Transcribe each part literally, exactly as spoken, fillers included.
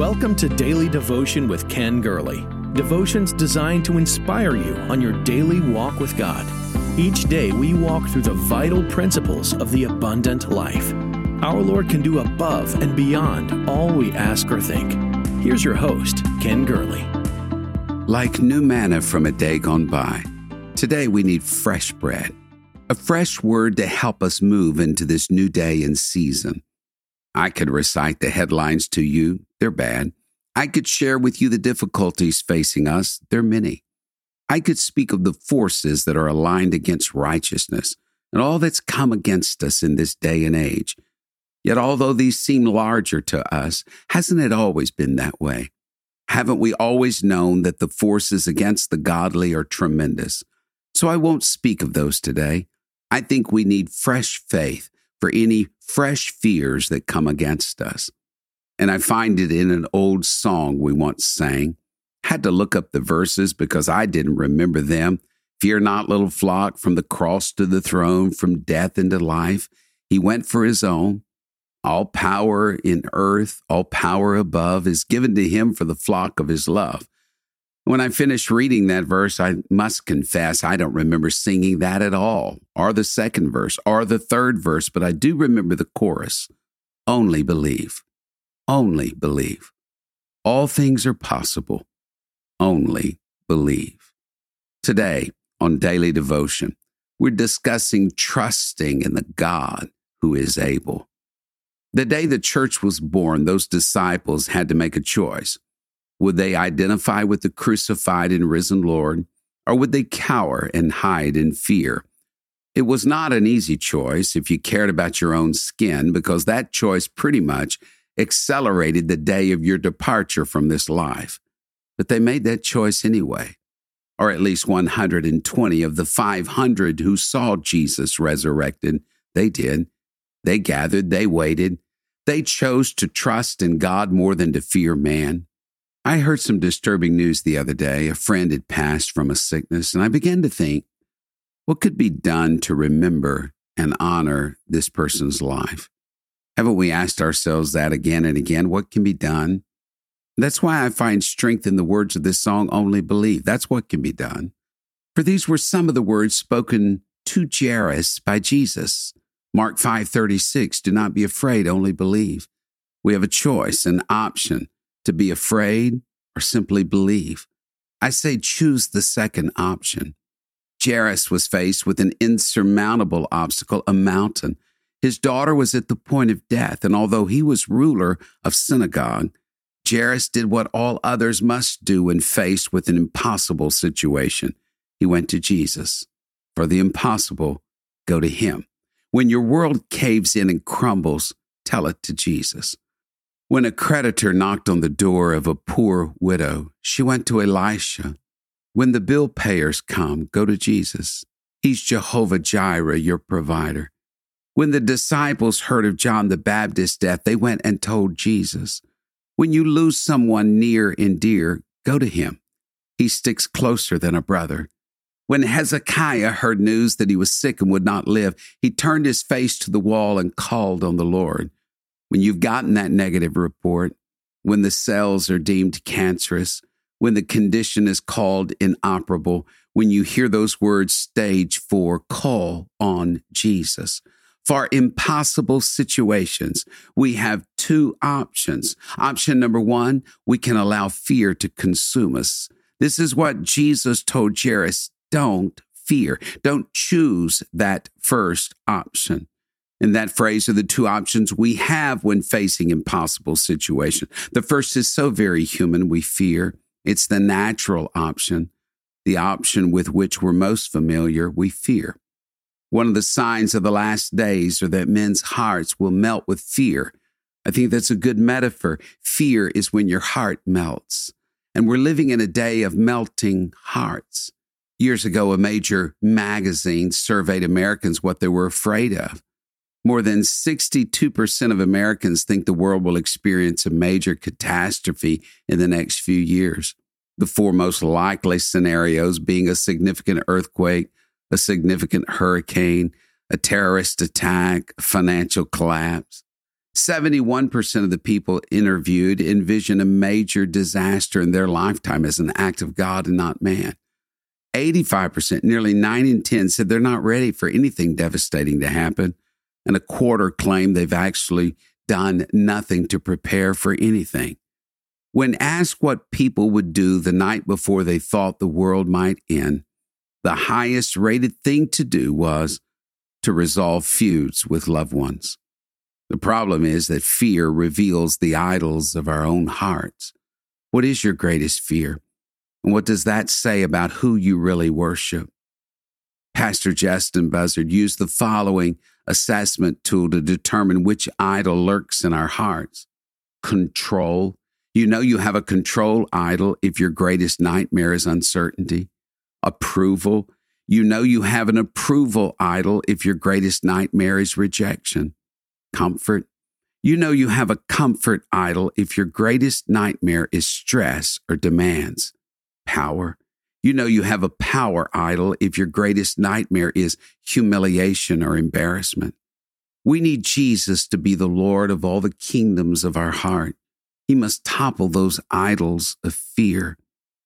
Welcome to Daily Devotion with Ken Gurley. Devotions designed to inspire you on your daily walk with God. Each day we walk through the vital principles of the abundant life. Our Lord can do above and beyond all we ask or think. Here's your host, Ken Gurley. Like new manna from a day gone by, today we need fresh bread, a fresh word to help us move into this new day and season. I could recite the headlines to you. They're bad. I could share with you the difficulties facing us. They're many. I could speak of the forces that are aligned against righteousness and all that's come against us in this day and age. Yet although these seem larger to us, hasn't it always been that way? Haven't we always known that the forces against the godly are tremendous? So I won't speak of those today. I think we need fresh faith for any fresh fears that come against us. And I find it in an old song we once sang. Had to look up the verses because I didn't remember them. Fear not, little flock, from the cross to the throne, from death into life. He went for his own. All power in earth, all power above is given to him for the flock of his love. When I finished reading that verse, I must confess I don't remember singing that at all, or the second verse, or the third verse, but I do remember the chorus. Only believe. Only believe. All things are possible. Only believe. Today, on Daily Devotion, we're discussing trusting in the God who is able. The day the church was born, those disciples had to make a choice. Would they identify with the crucified and risen Lord, or would they cower and hide in fear? It was not an easy choice if you cared about your own skin, because that choice pretty much accelerated the day of your departure from this life. But they made that choice anyway, or at least one hundred twenty of the five hundred who saw Jesus resurrected. They did. They gathered. They waited. They chose to trust in God more than to fear man. I heard some disturbing news the other day. A friend had passed from a sickness, and I began to think, what could be done to remember and honor this person's life? Haven't we asked ourselves that again and again? What can be done? That's why I find strength in the words of this song, Only Believe. That's what can be done. For these were some of the words spoken to Jairus by Jesus. Mark five thirty-six, do not be afraid, only believe. We have a choice, an option, to be afraid or simply believe. I say choose the second option. Jairus was faced with an insurmountable obstacle, a mountain. His daughter was at the point of death, and although he was ruler of synagogue, Jairus did what all others must do when faced with an impossible situation. He went to Jesus. For the impossible, go to him. When your world caves in and crumbles, tell it to Jesus. When a creditor knocked on the door of a poor widow, she went to Elisha. When the bill payers come, go to Jesus. He's Jehovah Jireh, your provider. When the disciples heard of John the Baptist's death, they went and told Jesus. When you lose someone near and dear, go to him. He sticks closer than a brother. When Hezekiah heard news that he was sick and would not live, he turned his face to the wall and called on the Lord. When you've gotten that negative report, when the cells are deemed cancerous, when the condition is called inoperable, when you hear those words, stage four, call on Jesus. For impossible situations, we have two options. Option number one, we can allow fear to consume us. This is what Jesus told Jairus. Don't fear. Don't choose that first option. In that phrase are the two options we have when facing impossible situations. The first is so very human, we fear. It's the natural option, the option with which we're most familiar, we fear. One of the signs of the last days are that men's hearts will melt with fear. I think that's a good metaphor. Fear is when your heart melts. And we're living in a day of melting hearts. Years ago, a major magazine surveyed Americans what they were afraid of. More than sixty-two percent of Americans think the world will experience a major catastrophe in the next few years. The four most likely scenarios being a significant earthquake, a significant hurricane, a terrorist attack, a financial collapse. seventy-one percent of the people interviewed envision a major disaster in their lifetime as an act of God and not man. eighty-five percent, nearly nine in ten, said they're not ready for anything devastating to happen. And a quarter claim they've actually done nothing to prepare for anything. When asked what people would do the night before they thought the world might end, the highest rated thing to do was to resolve feuds with loved ones. The problem is that fear reveals the idols of our own hearts. What is your greatest fear? And what does that say about who you really worship? Pastor Justin Buzzard used the following assessment tool to determine which idol lurks in our hearts. Control. You know you have a control idol if your greatest nightmare is uncertainty. Approval. You know you have an approval idol if your greatest nightmare is rejection. Comfort. You know you have a comfort idol if your greatest nightmare is stress or demands. Power. You know you have a power idol if your greatest nightmare is humiliation or embarrassment. We need Jesus to be the Lord of all the kingdoms of our heart. He must topple those idols of fear.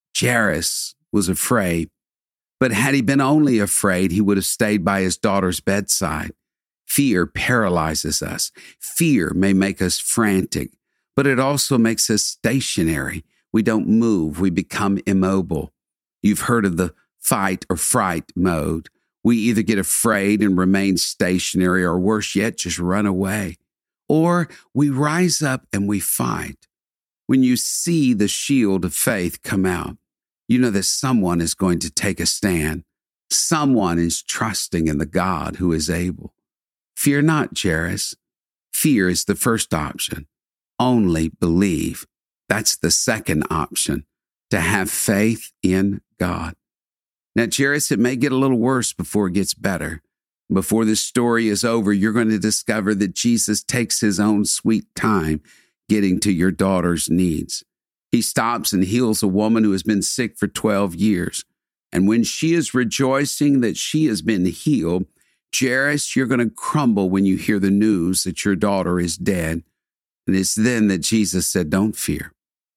Jairus was afraid, but had he been only afraid, he would have stayed by his daughter's bedside. Fear paralyzes us. Fear may make us frantic, but it also makes us stationary. We don't move. We become immobile. You've heard of the fight or fright mode. We either get afraid and remain stationary, or worse yet, just run away. Or we rise up and we fight. When you see the shield of faith come out, you know that someone is going to take a stand. Someone is trusting in the God who is able. Fear not, Jairus. Fear is the first option. Only believe. That's the second option, to have faith in God. Now, Jairus, it may get a little worse before it gets better. Before this story is over, you're going to discover that Jesus takes his own sweet time getting to your daughter's needs. He stops and heals a woman who has been sick for twelve years. And when she is rejoicing that she has been healed, Jairus, you're going to crumble when you hear the news that your daughter is dead. And it's then that Jesus said, don't fear.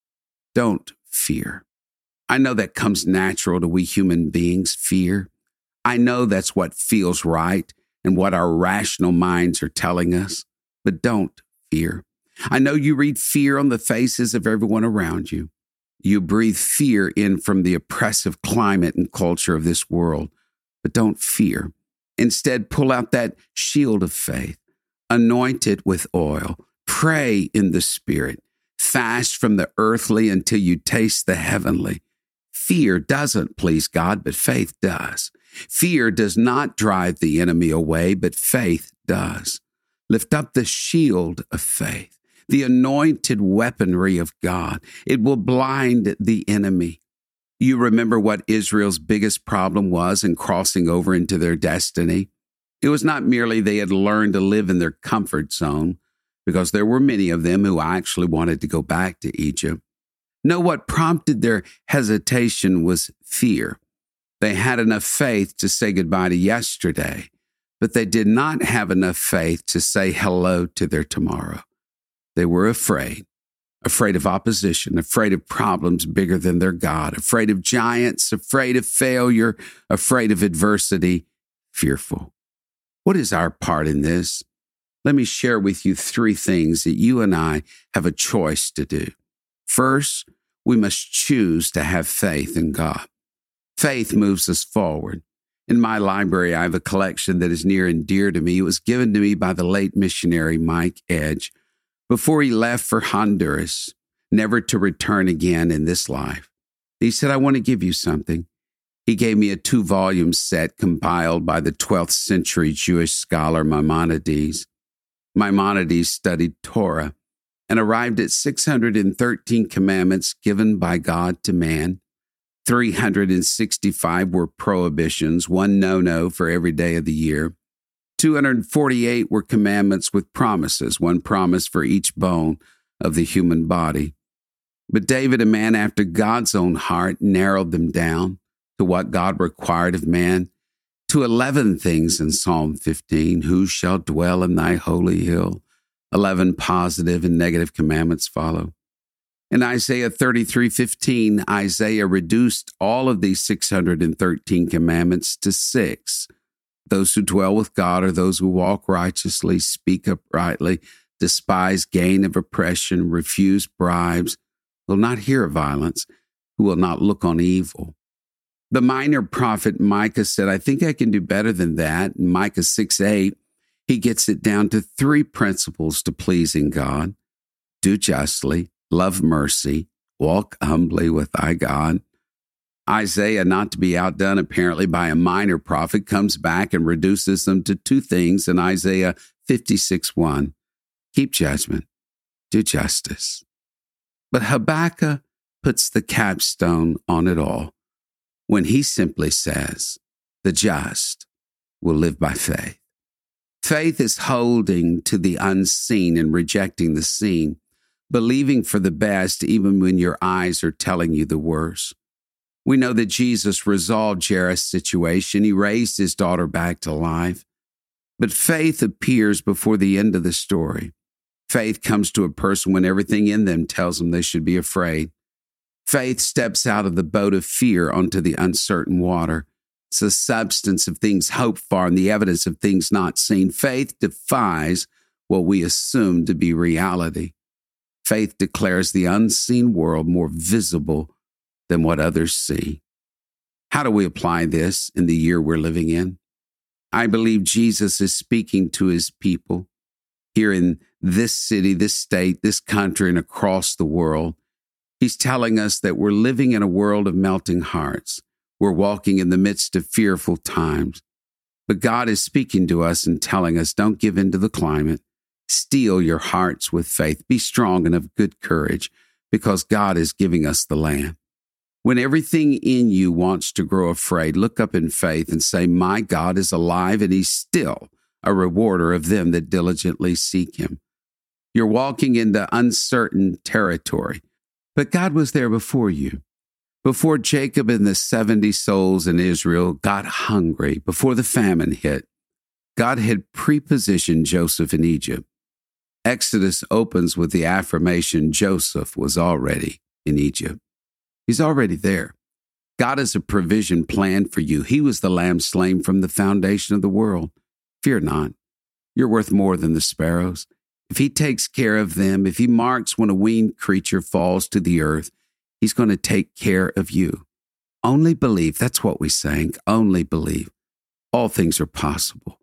Don't fear. I know that comes natural to we human beings, fear. I know that's what feels right and what our rational minds are telling us. But don't fear. I know you read fear on the faces of everyone around you. You breathe fear in from the oppressive climate and culture of this world. But don't fear. Instead, pull out that shield of faith. Anoint it with oil. Pray in the Spirit. Fast from the earthly until you taste the heavenly. Fear doesn't please God, but faith does. Fear does not drive the enemy away, but faith does. Lift up the shield of faith, the anointed weaponry of God. It will blind the enemy. You remember what Israel's biggest problem was in crossing over into their destiny? It was not merely they had learned to live in their comfort zone, because there were many of them who actually wanted to go back to Egypt. No, what prompted their hesitation was fear. They had enough faith to say goodbye to yesterday, but they did not have enough faith to say hello to their tomorrow. They were afraid, afraid of opposition, afraid of problems bigger than their God, afraid of giants, afraid of failure, afraid of adversity, fearful. What is our part in this? Let me share with you three things that you and I have a choice to do. First, we must choose to have faith in God. Faith moves us forward. In my library, I have a collection that is near and dear to me. It was given to me by the late missionary Mike Edge before he left for Honduras, never to return again in this life. He said, I want to give you something. He gave me a two-volume set compiled by the twelfth century Jewish scholar Maimonides. Maimonides studied Torah and arrived at six hundred thirteen commandments given by God to man. three hundred sixty-five were prohibitions, one no-no for every day of the year. two hundred forty-eight were commandments with promises, one promise for each bone of the human body. But David, a man after God's own heart, narrowed them down to what God required of man, to eleven things in Psalm fifteen. Who shall dwell in thy holy hill? Eleven positive and negative commandments follow. In Isaiah thirty-three fifteen, Isaiah reduced all of these six hundred thirteen commandments to six. Those who dwell with God are those who walk righteously, speak uprightly, despise gain of oppression, refuse bribes, will not hear of violence, who will not look on evil. The minor prophet Micah said, I think I can do better than that. In Micah six eight, he gets it down to three principles to pleasing God. Do justly, love mercy, walk humbly with thy God. Isaiah, not to be outdone apparently by a minor prophet, comes back and reduces them to two things in Isaiah fifty-six one. Keep judgment, do justice. But Habakkuk puts the capstone on it all when he simply says, the just will live by faith. Faith is holding to the unseen and rejecting the seen, believing for the best even when your eyes are telling you the worst. We know that Jesus resolved Jairus' situation. He raised his daughter back to life. But faith appears before the end of the story. Faith comes to a person when everything in them tells them they should be afraid. Faith steps out of the boat of fear onto the uncertain water. It's the substance of things hoped for and the evidence of things not seen. Faith defies what we assume to be reality. Faith declares the unseen world more visible than what others see. How do we apply this in the year we're living in? I believe Jesus is speaking to his people here in this city, this state, this country, and across the world. He's telling us that we're living in a world of melting hearts. We're walking in the midst of fearful times. But God is speaking to us and telling us, don't give in to the climate. Steel your hearts with faith. Be strong and of good courage, because God is giving us the land. When everything in you wants to grow afraid, look up in faith and say, my God is alive and he's still a rewarder of them that diligently seek him. You're walking into uncertain territory, but God was there before you. Before Jacob and the seventy souls in Israel got hungry, before the famine hit, God had prepositioned Joseph in Egypt. Exodus opens with the affirmation Joseph was already in Egypt. He's already there. God has a provision planned for you. He was the lamb slain from the foundation of the world. Fear not. You're worth more than the sparrows. If he takes care of them, if he marks when a winged creature falls to the earth, he's going to take care of you. Only believe. That's what we sang. Only believe. All things are possible.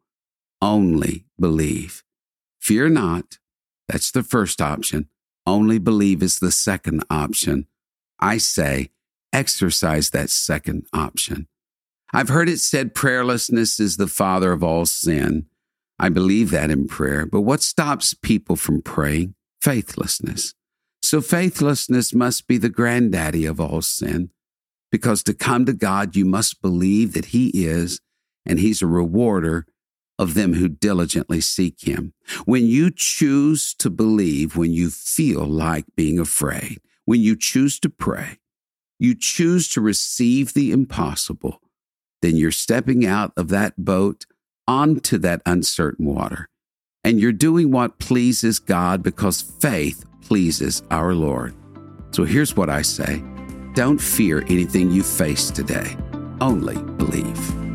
Only believe. Fear not. That's the first option. Only believe is the second option. I say, exercise that second option. I've heard it said prayerlessness is the father of all sin. I believe that in prayer, but what stops people from praying? Faithlessness. So faithlessness must be the granddaddy of all sin, because to come to God, you must believe that he is, and he's a rewarder of them who diligently seek him. When you choose to believe, when you feel like being afraid, when you choose to pray, you choose to receive the impossible, then you're stepping out of that boat onto that uncertain water. And you're doing what pleases God, because faith pleases our Lord. So here's what I say. Don't fear anything you face today. Only believe.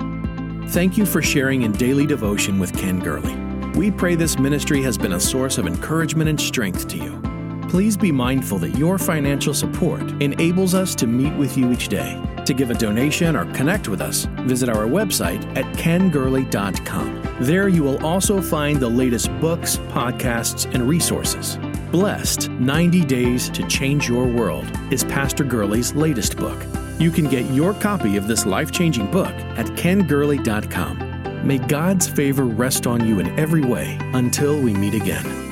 Thank you for sharing in Daily Devotion with Ken Gurley. We pray this ministry has been a source of encouragement and strength to you. Please be mindful that your financial support enables us to meet with you each day. To give a donation or connect with us, visit our website at ken gurley dot com. There you will also find the latest books, podcasts, and resources. Blessed ninety Days to Change Your World is Pastor Gurley's latest book. You can get your copy of this life-changing book at ken gurley dot com. May God's favor rest on you in every way until we meet again.